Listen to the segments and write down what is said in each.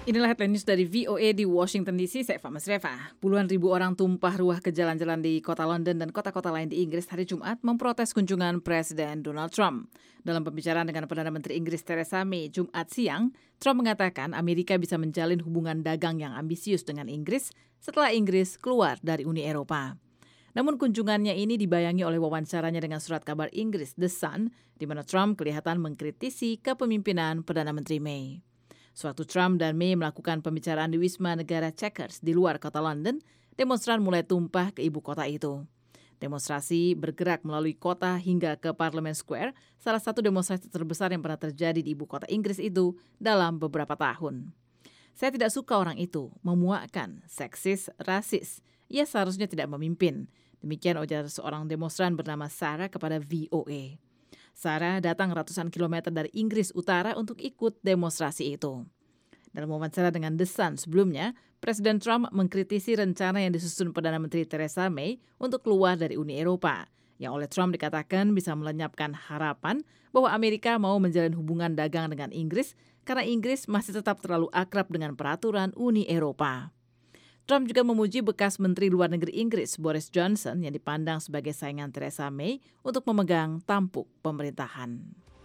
Inilah headline news dari VOA di Washington DC, saya Fama Sreva. Puluhan ribu orang tumpah ruah ke jalan-jalan di kota London dan kota-kota lain di Inggris hari Jumat memprotes kunjungan Presiden Donald Trump. Dalam pembicaraan dengan Perdana Menteri Inggris Theresa May Jumat siang, Trump mengatakan Amerika bisa menjalin hubungan dagang yang ambisius dengan Inggris setelah Inggris keluar dari Uni Eropa. Namun kunjungannya ini dibayangi oleh wawancaranya dengan surat kabar Inggris The Sun, di mana Trump kelihatan mengkritisi kepemimpinan Perdana Menteri May. Sewaktu Trump dan May melakukan pembicaraan di Wisma Negara Chequers di luar kota London, demonstran mulai tumpah ke ibu kota itu. Demonstrasi bergerak melalui kota hingga ke Parliament Square, salah satu demonstrasi terbesar yang pernah terjadi di ibu kota Inggris itu dalam beberapa tahun. Saya tidak suka orang itu, memuakkan, seksis, rasis. Ia seharusnya tidak memimpin. Demikian ujar seorang demonstran bernama Sarah kepada VOA. Sarah datang ratusan kilometer dari Inggris Utara untuk ikut demonstrasi itu. Dalam wawancara dengan The Sun sebelumnya, Presiden Trump mengkritisi rencana yang disusun Perdana Menteri Theresa May untuk keluar dari Uni Eropa, yang oleh Trump dikatakan bisa melenyapkan harapan bahwa Amerika mau menjalin hubungan dagang dengan Inggris karena Inggris masih tetap terlalu akrab dengan peraturan Uni Eropa. Trump juga memuji bekas Menteri Luar Negeri Inggris Boris Johnson yang dipandang sebagai saingan Theresa May untuk memegang tampuk pemerintahan.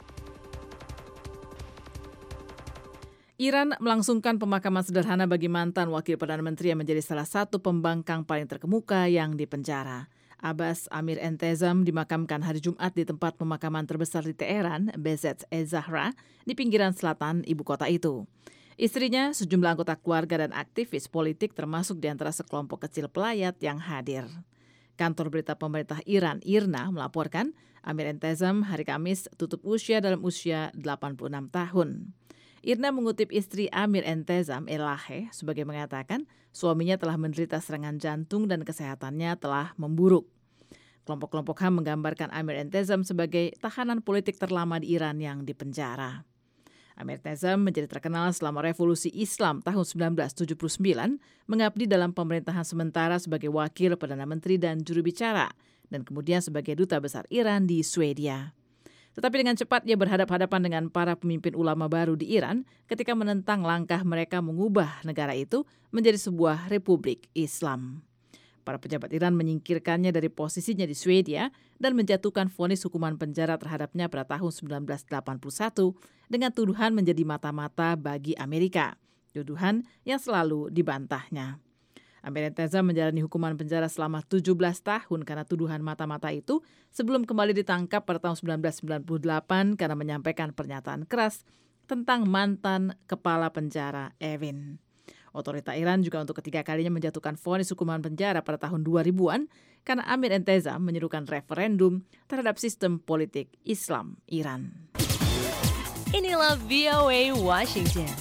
Iran melangsungkan pemakaman sederhana bagi mantan Wakil Perdana Menteri yang menjadi salah satu pembangkang paling terkemuka yang dipenjara. Abbas Amir Entezam dimakamkan hari Jumat di tempat pemakaman terbesar di Teheran, Bezet-e-Zahra, di pinggiran selatan ibu kota itu. Istrinya, sejumlah anggota keluarga dan aktivis politik termasuk di antara sekelompok kecil pelayat yang hadir. Kantor berita pemerintah Iran, IRNA, melaporkan Amir Entezam hari Kamis tutup usia dalam usia 86 tahun. IRNA mengutip istri Amir Entezam, Elahe, sebagai mengatakan suaminya telah menderita serangan jantung dan kesehatannya telah memburuk. Kelompok-kelompok HAM menggambarkan Amir Entezam sebagai tahanan politik terlama di Iran yang dipenjara. Amir Entezam menjadi terkenal selama Revolusi Islam tahun 1979, mengabdi dalam pemerintahan sementara sebagai wakil Perdana Menteri dan juru bicara, dan kemudian sebagai duta besar Iran di Swedia. Tetapi dengan cepat ia berhadapan-hadapan dengan para pemimpin ulama baru di Iran ketika menentang langkah mereka mengubah negara itu menjadi sebuah republik Islam. Para pejabat Iran menyingkirkannya dari posisinya di Swedia dan menjatuhkan vonis hukuman penjara terhadapnya pada tahun 1981 dengan tuduhan menjadi mata-mata bagi Amerika, tuduhan yang selalu dibantahnya. Amir Entezam menjalani hukuman penjara selama 17 tahun karena tuduhan mata-mata itu sebelum kembali ditangkap pada tahun 1998 karena menyampaikan pernyataan keras tentang mantan kepala penjara Evin. Otorita Iran juga untuk ketiga kalinya menjatuhkan vonis hukuman penjara pada tahun 2000-an karena Amir Entezam menyerukan referendum terhadap sistem politik Islam Iran. Inilah VOA Washington.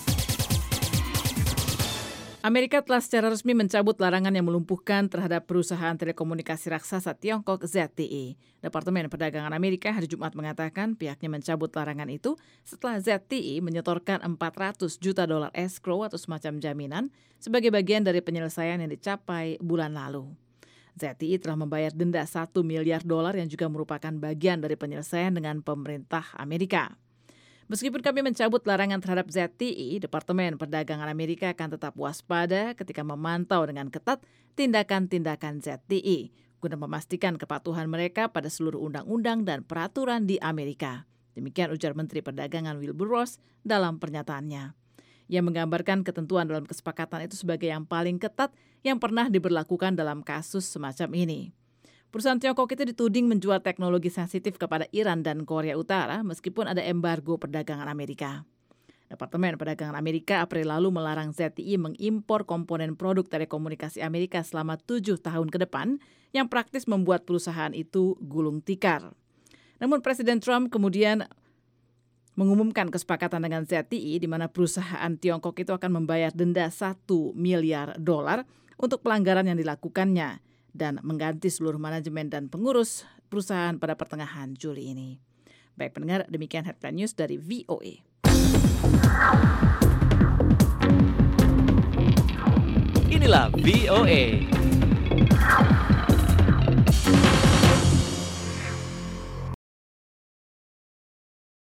Amerika telah secara resmi mencabut larangan yang melumpuhkan terhadap perusahaan telekomunikasi raksasa Tiongkok ZTE. Departemen Perdagangan Amerika hari Jumat mengatakan pihaknya mencabut larangan itu setelah ZTE menyetorkan $400 juta escrow atau semacam jaminan sebagai bagian dari penyelesaian yang dicapai bulan lalu. ZTE telah membayar denda $1 miliar yang juga merupakan bagian dari penyelesaian dengan pemerintah Amerika. Meskipun kami mencabut larangan terhadap ZTE, Departemen Perdagangan Amerika akan tetap waspada ketika memantau dengan ketat tindakan-tindakan ZTE guna memastikan kepatuhan mereka pada seluruh undang-undang dan peraturan di Amerika. Demikian ujar Menteri Perdagangan Wilbur Ross dalam pernyataannya. Ia menggambarkan ketentuan dalam kesepakatan itu sebagai yang paling ketat yang pernah diberlakukan dalam kasus semacam ini. Perusahaan Tiongkok itu dituding menjual teknologi sensitif kepada Iran dan Korea Utara meskipun ada embargo perdagangan Amerika. Departemen Perdagangan Amerika April lalu melarang ZTE mengimpor komponen produk telekomunikasi Amerika selama 7 tahun ke depan yang praktis membuat perusahaan itu gulung tikar. Namun Presiden Trump kemudian mengumumkan kesepakatan dengan ZTE di mana perusahaan Tiongkok itu akan membayar denda $1 miliar untuk pelanggaran yang dilakukannya dan mengganti seluruh manajemen dan pengurus perusahaan pada pertengahan Juli ini. Baik pendengar, demikian headline news dari VOA. Inilah VOA.